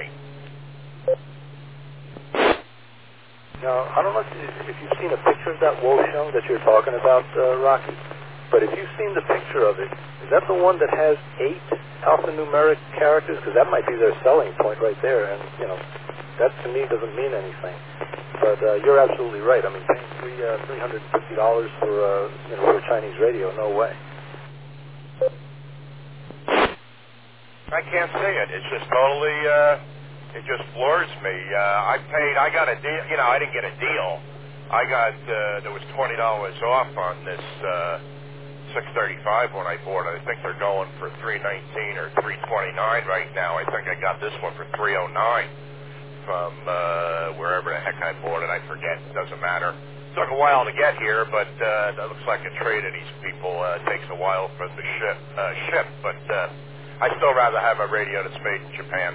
Now, I don't know if, if you've seen a picture of that Woshung that you're talking about, uh, Rocky, but if you've seen the picture of it, is that the one that has eight alphanumeric characters? Because that might be their selling point right there, and, you know, that to me doesn't mean anything. But uh, you're absolutely right. I mean, paying three uh, three hundred and fifty dollars for uh, you know for a Chinese radio, no way. I can't say it. It's just totally. Uh, it just floors me. Uh, I paid. I got a deal. You know, I didn't get a deal. I got uh, there was twenty dollars off on this uh, six thirty-five when I bought it. I think they're going for three nineteen or three twenty-nine right now. I think I got this one for three oh nine. From uh, wherever the heck I bought it, I forget. It doesn't matter. Took a while to get here, but uh, that looks like a trade of these people. Uh, it takes a while for the ship. Uh, ship, but uh, I'd still rather have a radio that's made in Japan.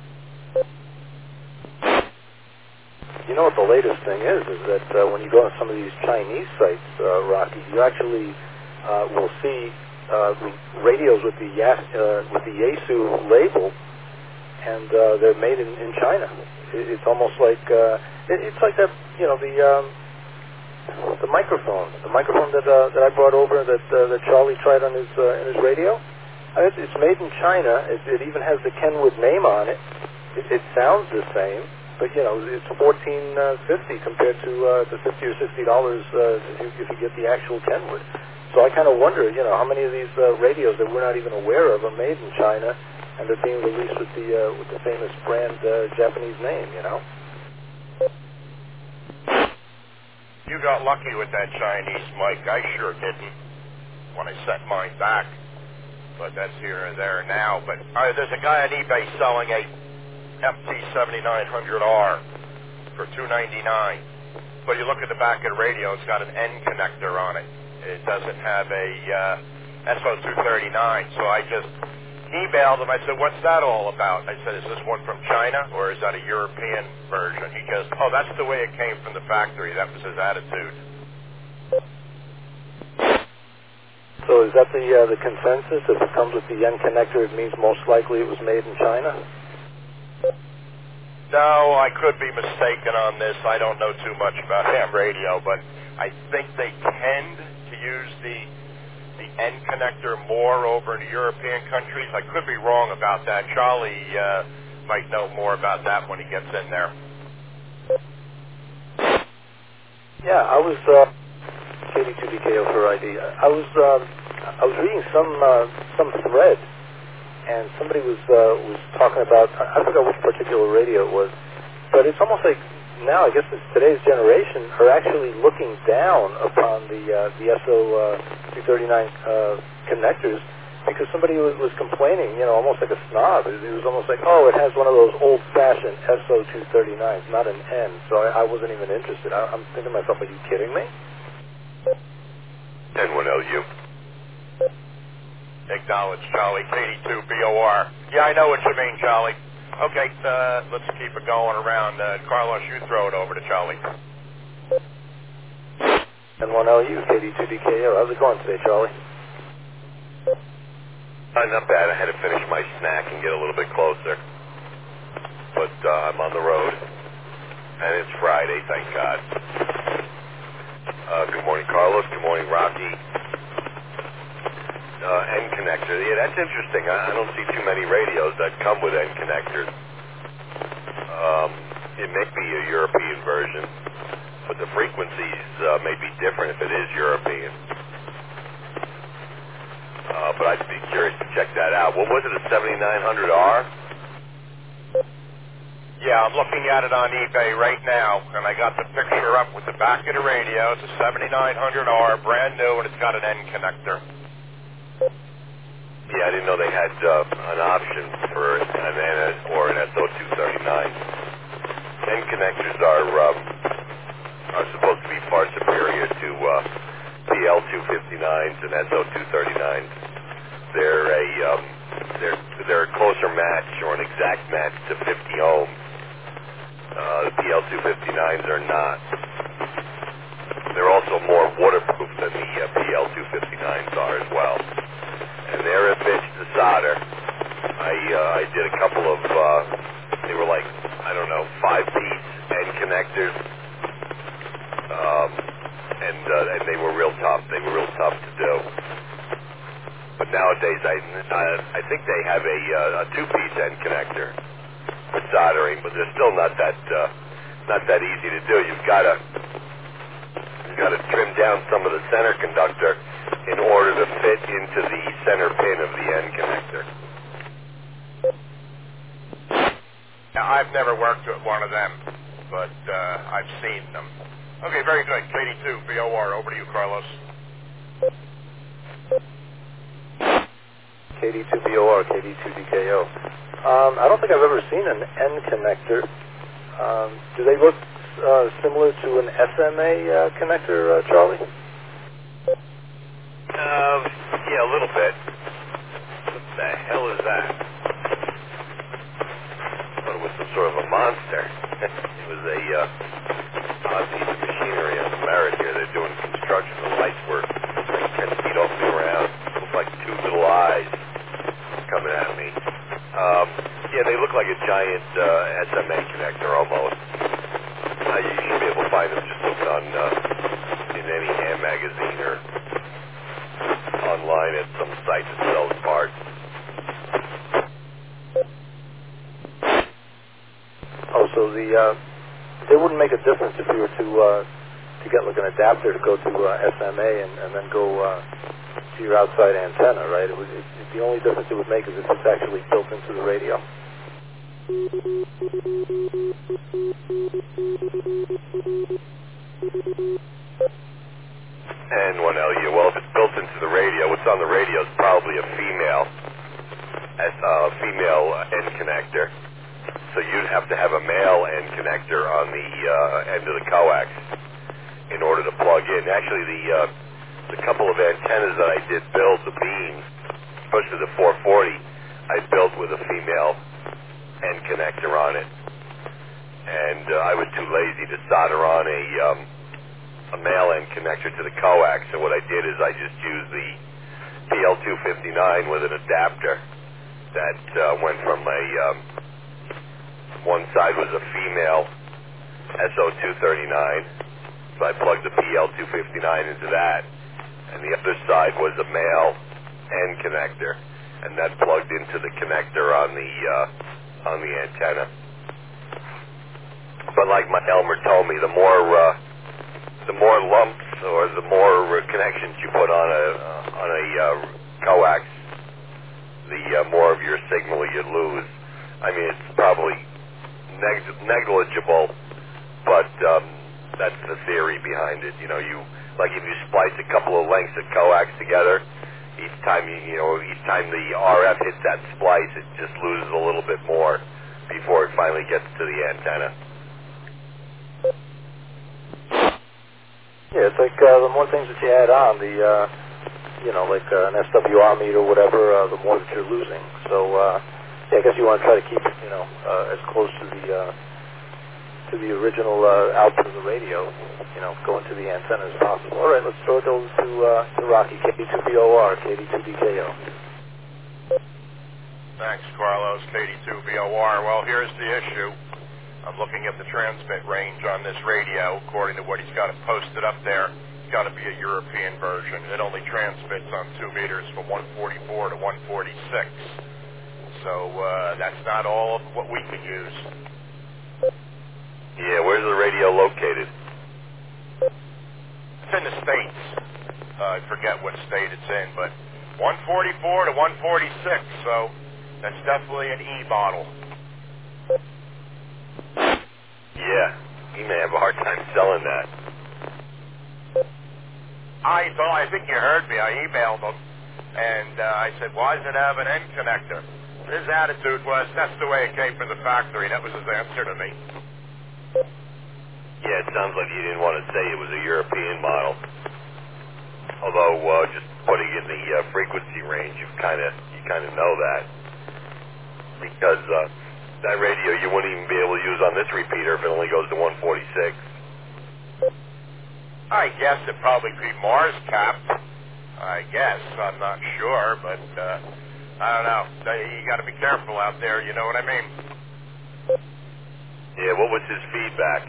You know what the latest thing is? Is that uh, when you go on some of these Chinese sites, uh, Rocky, you actually uh, will see uh, radios with the Yas- uh, with the Yaesu label, and uh, they're made in, in China. It's almost like uh, it, it's like that, you know, the um, the microphone, the microphone that uh, that I brought over that uh, that Charlie tried on his uh, in his radio. It, it's made in China. It, it even has the Kenwood name on it. It, it sounds the same, but you know, it's fourteen fifty compared to uh, the fifty or sixty dollars uh, if, you, if you get the actual Kenwood. So I kind of wonder, you know, how many of these uh, radios that we're not even aware of are made in China, and they're being released with the uh, with the famous brand uh, Japanese name, you know. You got lucky with that Chinese mic. I sure didn't when I set mine back. But that's here and there now. But uh, there's a guy on eBay selling a M T seventy-nine hundred R for two ninety-nine. But you look at the back of the radio, it's got an N connector on it. It doesn't have a uh, S O two thirty-nine. So I just emailed him. I said, what's that all about? I said, is this one from China or is that a European version? He goes, oh, that's the way it came from the factory. That was his attitude. So is that the uh, the consensus? If it comes with the N connector, it means most likely it was made in China? No, I could be mistaken on this. I don't know too much about ham radio, but I think they tend to use the the N connector more over in the European countries. I could be wrong about that. Charlie uh, might know more about that when he gets in there. Yeah, I was uh, K D two D K O for I D. I was um, I was reading some uh, some thread, and somebody was uh, was talking about, I forgot which particular radio it was, but it's almost like now, I guess it's today's generation are actually looking down upon the uh, the S O two thirty-nine uh, connectors, because somebody was, was complaining, you know, almost like a snob. It, it was almost like, oh, it has one of those old-fashioned S O two thirty-nines, not an N. So I, I wasn't even interested. I, I'm thinking to myself, are you kidding me? N one L U. Acknowledge, Charlie. K D two B O R. Yeah, I know what you mean, Charlie. Okay, uh, let's keep it going around. Uh, Carlos, you throw it over to Charlie. N one L U, K D two D K O. How's it going today, Charlie? Uh, not bad. I had to finish my snack and get a little bit closer. But uh, I'm on the road. And it's Friday, thank God. Uh, good morning, Carlos. Good morning, Rocky. Uh, N connector. Yeah, that's interesting. I, I don't see too many radios that come with N connectors. Um, it may be a European version, but the frequencies uh, may be different if it is European. Uh, but I'd be curious to check that out. What was it, a seventy-nine hundred R? Yeah, I'm looking at it on eBay right now, and I got the picture up with the back of the radio. It's a seventy-nine hundred R, brand new, and it's got an N connector. Yeah, I didn't know they had uh, an option for an N or an S O two thirty-nine. N connectors are um, are supposed to be far superior to uh, P L two fifty-nines and S O two thirty-nines. They're a um, they're they're a closer match or an exact match to fifty ohms. Uh, the P L two fifty-nines are not. They're also more waterproof than the uh, P L two fifty-nines are as well. And they're a bitch to solder. I uh, I did a couple of, uh, they were like, I don't know, five-piece end connectors. Um, and uh, and they were real tough. They were real tough to do. But nowadays, I, I, I think they have a, uh, a two-piece end connector for soldering, but they're still not that uh, not that easy to do. You've got to you've got to trim down some of the center conductor in order to fit into the center pin of the end connector. Now, I've never worked with one of them, but uh, I've seen them. Okay, very good. K D two B O R, over to you, Carlos. K D two B O R, K D two D K O. Um, I don't think I've ever seen an N connector. Um, do they look uh, similar to an S M A uh, connector, uh, Charlie? Uh, yeah, a little bit. What the hell is that? I thought it was some sort of a monster. It was a uh, odd piece of machinery on the merit here. They're doing construction. The lights were like ten feet off the ground. Looked like two little eyes coming at me. Um, yeah, they look like a giant uh, S M A connector almost. Uh, you should be able to find them just looking on uh, in any ham magazine or online at some site that sells parts. Oh, so the uh, it wouldn't make a difference if you were to uh, to get like an adapter to go to uh, S M A and, and then go uh, to your outside antenna, right? It would, it, the only difference it would make is if it's actually built into the radio. And one L U. Well, if it's built into the radio, what's on the radio is probably a female, as a uh, female end connector. So you'd have to have a male end connector on the uh, end of the coax in order to plug in. Actually, the uh, the couple of antennas that I did build, the beams, especially the four forty, I built with a female end connector on it. And uh, I was too lazy to solder on a um, a male end connector to the coax. So what I did is I just used the P L two fifty-nine with an adapter that uh, went from a um, one side was a female S O two thirty-nine, so I plugged the P L two fifty-nine into that, and the other side was a male end connector, and that plugged into the connector on the uh, on the antenna. But like my Elmer told me, the more uh, the more lumps or the more uh, connections you put on a uh, on a uh, coax, the uh, more of your signal you lose. I mean, it's probably neg- negligible, but um, that's the theory behind it. You know, you like if you splice a couple of lengths of coax together, each time you you know each time the R F hits that splice, it just loses a little bit more before it finally gets to the antenna. Yeah, it's like uh, the more things that you add on, the uh, you know, like uh, an S W R meter or whatever, uh, the more that you're losing. So uh, yeah, I guess you want to try to keep it, you know, uh, as close to the uh, to the original uh, output of the radio, you know, going to the antenna as possible. All right, let's throw it over to uh, to Rocky, K D two B O R, K D two D K O. Thanks, Carlos, K D two B O R. Well, here's the issue. I'm looking at the transmit range on this radio. According to what he's got it posted up there, it's got to be a European version. It only transmits on two meters from one forty-four to one forty-six. So uh, that's not all of what we can use. Yeah, where's the radio located? It's in the States. Uh, I forget what state it's in, but one forty-four to one forty-six, so that's definitely an E model. Yeah, he may have a hard time selling that. I thought, I think you heard me. I emailed him, and uh, I said, why does it have an N connector? His attitude was, that's the way it came from the factory. That was his answer to me. Yeah, it sounds like he didn't want to say it was a European model. Although, uh, just putting in the uh, frequency range, you kind of you kind of know that. Because uh, that radio you wouldn't even be able to use on this repeater if it only goes to one forty-six. I guess it'd probably be Mars capped. I guess. I'm not sure, but uh, I don't know. You got to be careful out there, you know what I mean? Yeah, what was his feedback?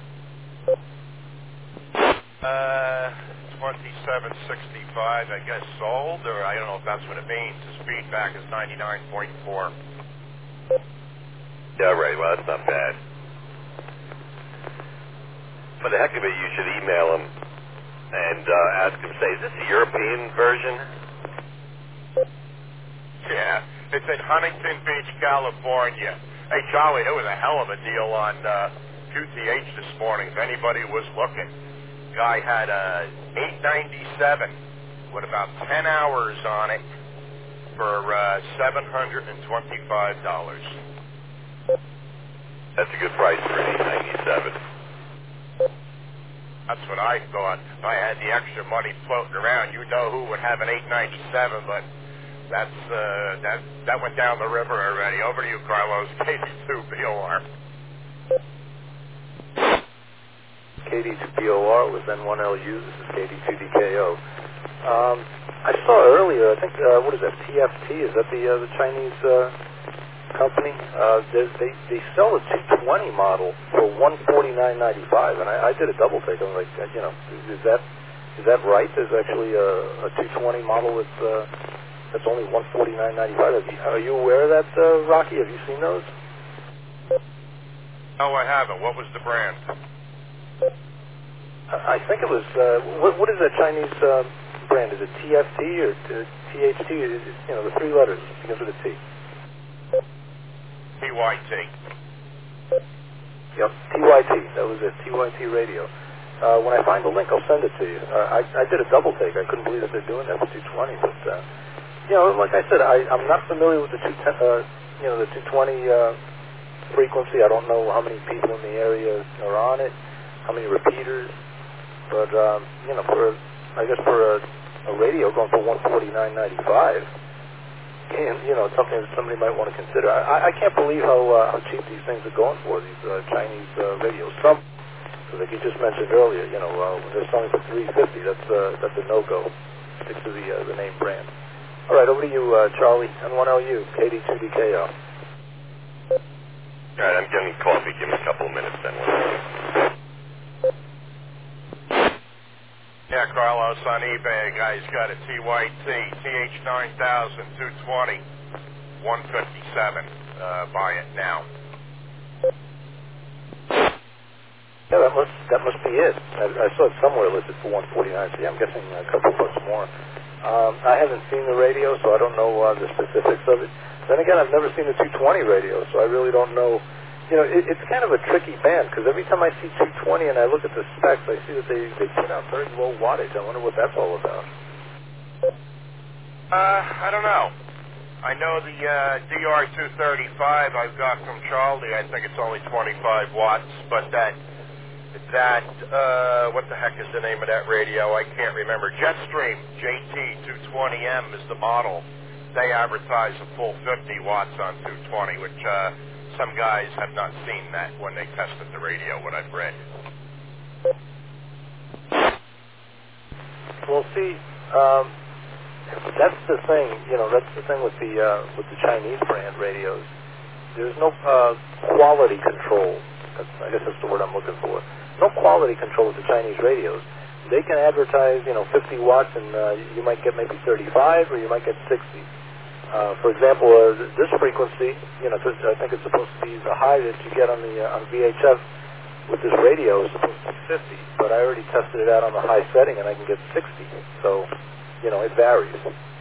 Uh, twenty-seven sixty-five, I guess, sold, or I don't know if that's what it means. His feedback is ninety-nine point four. Yeah, right. Well, that's not bad. For the heck of it, you should email him and uh, ask him, say, is this the European version? Yeah, it's in Huntington Beach, California. Hey, Charlie, there was a hell of a deal on uh, Q T H this morning, if anybody was looking. Guy had a eight ninety-seven with about ten hours on it for uh, seven hundred twenty-five dollars. That's a good price for an eight ninety-seven. That's what I thought. If I had the extra money floating around, you know who would have an eight ninety-seven, but that's uh, that that went down the river already. Over to you, Carlos. K D two B O R. K D two B O R with N one L U. This is K D two D K O. Um, I saw earlier, I think, uh, what is that, T F T? Is that the uh, the Chinese uh, company? Uh, they, they they sell a two twenty model for one forty-nine ninety-five, and I, I did a double take. I'm like, you know, is that is that right? There's actually a, a two twenty model that's uh, that's only one forty-nine ninety-five. Are you, are you aware of that, uh, Rocky? Have you seen those? No, I haven't. What was the brand? I think it was, uh, what, what is that Chinese uh, brand? Is it T F T or uh, T H T? Is it, you know, the three letters begins with a T. T Y T. Yep, T Y T. That was it, T Y T radio. Uh, when I find the link, I'll send it to you. Uh, I, I did a double take. I couldn't believe that they're doing that for two twenty, but, uh, you know, like I said, I, I'm not familiar with the two ten, uh, you know, the two twenty uh, frequency. I don't know how many people in the area are on it, how many repeaters. But, um, you know, for, I guess for a, a radio going for one forty-nine ninety-five, and, you know, it's something that somebody might want to consider. I, I can't believe how uh, how cheap these things are going for, these uh, Chinese uh, radios. Some, so like you just mentioned earlier, you know, uh, when they're selling for three fifty, that's uh, that's a no-go. Stick to the uh, the name brand. All right, over to you, uh, Charlie, N one L U, K D two D K O. All right, I'm getting coffee. Give me a couple of minutes then. Yeah, Carlos, on eBay, a guy's got a T Y T, T H nine thousand, two twenty, one fifty-seven. Uh, buy it now. Yeah, that must that must be it. I, I saw it somewhere listed for one forty-nine, so yeah, I'm guessing a couple bucks more. Um, I haven't seen the radio, so I don't know uh, the specifics of it. Then again, I've never seen the two twenty radio, so I really don't know. You know, it, it's kind of a tricky band, because every time I see two twenty and I look at the specs, I see that they, they put out very low wattage. I wonder what that's all about. Uh, I don't know. I know the uh, D R two thirty-five I've got from Charlie, I think it's only twenty-five watts, but that, that uh, what the heck is the name of that radio? I can't remember. Jetstream J T two twenty M is the model. They advertise a full fifty watts on two twenty, which uh, some guys have not seen that when they tested the radio, what I've read. Well, see, um, that's the thing, you know, that's the thing with the, uh, with the Chinese brand radios. There's no uh, quality control That's, I guess that's the word I'm looking for. No quality control with the Chinese radios. They can advertise, you know, fifty watts, and uh, you might get maybe thirty-five, or you might get sixty. Uh, for example, uh, this frequency, you know, I think it's supposed to be the high that you get on the uh, on V H F with this radio is supposed to be fifty, but I already tested it out on the high setting, and I can get sixty. So, you know, it varies.